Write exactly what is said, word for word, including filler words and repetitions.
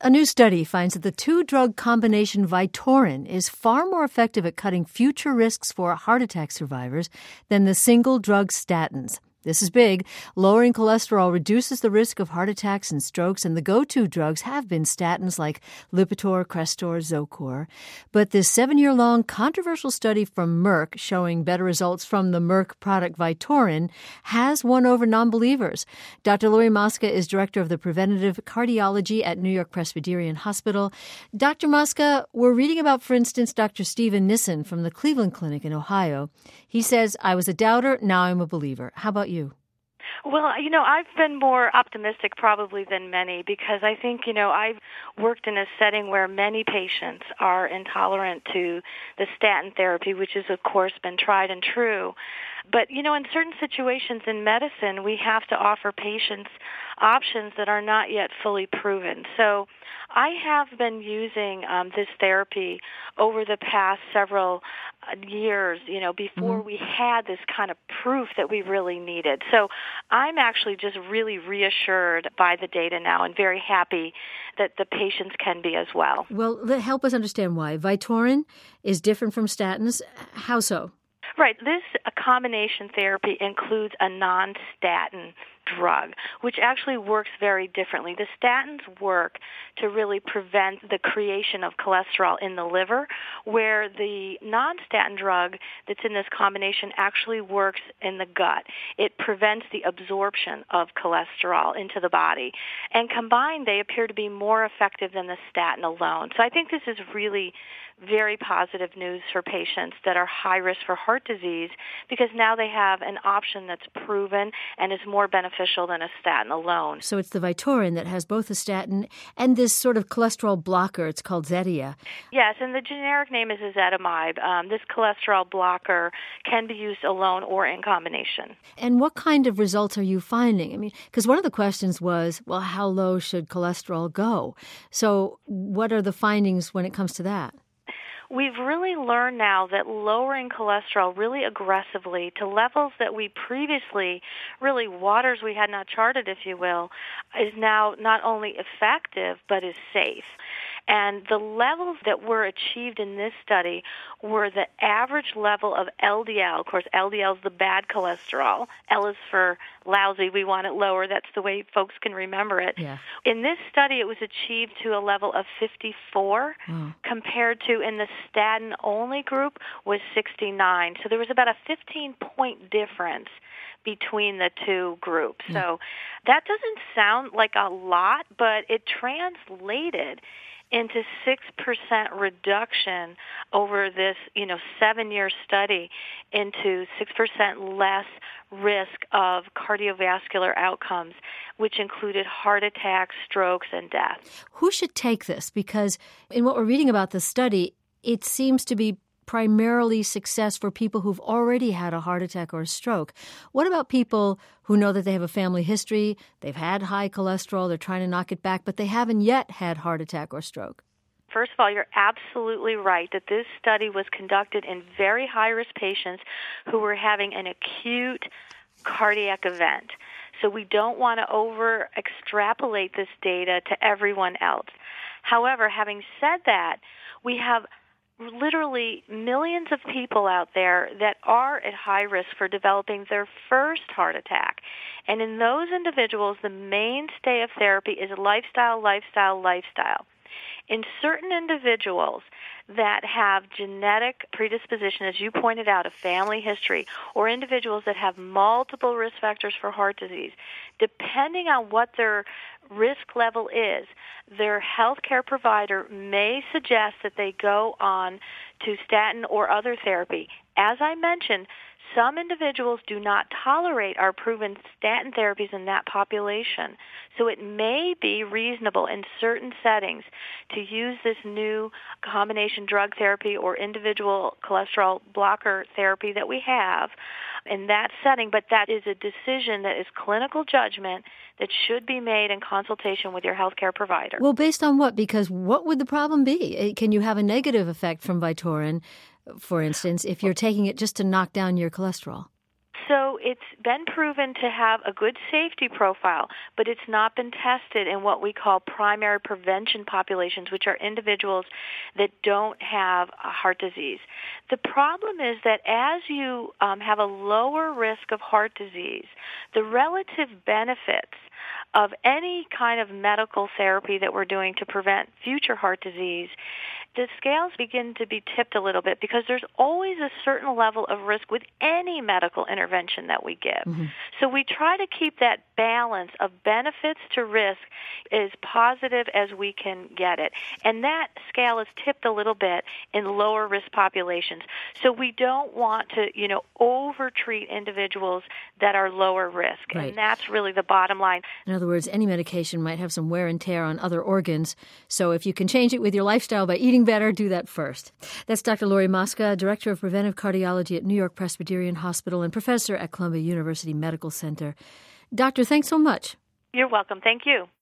A new study finds that the two-drug combination Vytorin is far more effective at cutting future risks for heart attack survivors than the single-drug statins. This is big. Lowering cholesterol reduces the risk of heart attacks and strokes, and the go-to drugs have been statins like Lipitor, Crestor, Zocor. But this seven-year-long controversial study from Merck showing better results from the Merck product Vytorin has won over non-believers. Doctor Lori Mosca is director of the preventative cardiology at New York Presbyterian Hospital. Doctor Mosca, we're reading about, for instance, Doctor Stephen Nissen from the Cleveland Clinic in Ohio. He says, I was a doubter, now I'm a believer. How about you? Well, you know, I've been more optimistic probably than many because I think, you know, I've worked in a setting where many patients are intolerant to the statin therapy, which has, of course, been tried and true. But, you know, in certain situations in medicine, we have to offer patients options that are not yet fully proven. So I have been using um, this therapy over the past several uh, years, you know, before mm-hmm. we had this kind of proof that we really needed. So I'm actually just really reassured by the data now and very happy that the patients can be as well. Well, help us understand why. Vytorin is different from statins. How so? Right. This a combination therapy includes a non-statin drug, which actually works very differently. The statins work to really prevent the creation of cholesterol in the liver, where the non-statin drug that's in this combination actually works in the gut. It prevents the absorption of cholesterol into the body. And combined, they appear to be more effective than the statin alone. So I think this is really very positive news for patients that are high risk for heart disease because now they have an option that's proven and is more beneficial than a statin alone. So it's the Vytorin that has both a statin and this sort of cholesterol blocker. It's called Zetia. Yes, and the generic name is ezetimibe. Um, this cholesterol blocker can be used alone or in combination. And what kind of results are you finding? I mean, because one of the questions was, well, how low should cholesterol go? So what are the findings when it comes to that? We've really learned now that lowering cholesterol really aggressively to levels that we previously, really waters we had not charted, if you will, is now not only effective but is safe. And the levels that were achieved in this study were the average level of L D L. Of course, L D L is the bad cholesterol. L is for lousy. We want it lower. That's the way folks can remember it. Yeah. In this study, it was achieved to a level of fifty-four, oh. compared to in the statin-only group was sixty-nine. So there was about a fifteen-point difference between the two groups. Yeah. So that doesn't sound like a lot, but it translated into six percent reduction over this, you know, seven-year study into six percent less risk of cardiovascular outcomes, which included heart attacks, strokes, and death. Who should take this? Because in what we're reading about the study, it seems to be primarily success for people who've already had a heart attack or a stroke. What about people who know that they have a family history, they've had high cholesterol, they're trying to knock it back, but they haven't yet had heart attack or stroke? First of all, you're absolutely right that this study was conducted in very high-risk patients who were having an acute cardiac event. So we don't want to over-extrapolate this data to everyone else. However, having said that, we have literally millions of people out there that are at high risk for developing their first heart attack. And in those individuals, the mainstay of therapy is lifestyle, lifestyle, lifestyle. In certain individuals that have genetic predisposition, as you pointed out, a family history, or individuals that have multiple risk factors for heart disease, depending on what their risk level is, their healthcare provider may suggest that they go on to statin or other therapy. As I mentioned, some individuals do not tolerate our proven statin therapies in that population. So it may be reasonable in certain settings to use this new combination drug therapy or individual cholesterol blocker therapy that we have in that setting, but that is a decision that is clinical judgment that should be made in consultation with your healthcare provider. Well, based on what? Because what would the problem be? Can you have a negative effect from Vytorin, for instance, if you're taking it just to knock down your cholesterol? So it's been proven to have a good safety profile, but it's not been tested in what we call primary prevention populations, which are individuals that don't have a heart disease. The problem is that as you um, have a lower risk of heart disease, the relative benefits of any kind of medical therapy that we're doing to prevent future heart disease, the scales begin to be tipped a little bit because there's always a certain level of risk with any medical intervention that we give. Mm-hmm. So we try to keep that balance of benefits to risk as positive as we can get it. And that scale is tipped a little bit in lower risk populations. So we don't want to, you know, over-treat individuals that are lower risk. Right. And that's really the bottom line. In other words, any medication might have some wear and tear on other organs. So if you can change it with your lifestyle by eating better, do that first. That's Doctor Lori Mosca, Director of Preventive Cardiology at New York Presbyterian Hospital and Professor at Columbia University Medical Center. Doctor, thanks so much. You're welcome. Thank you.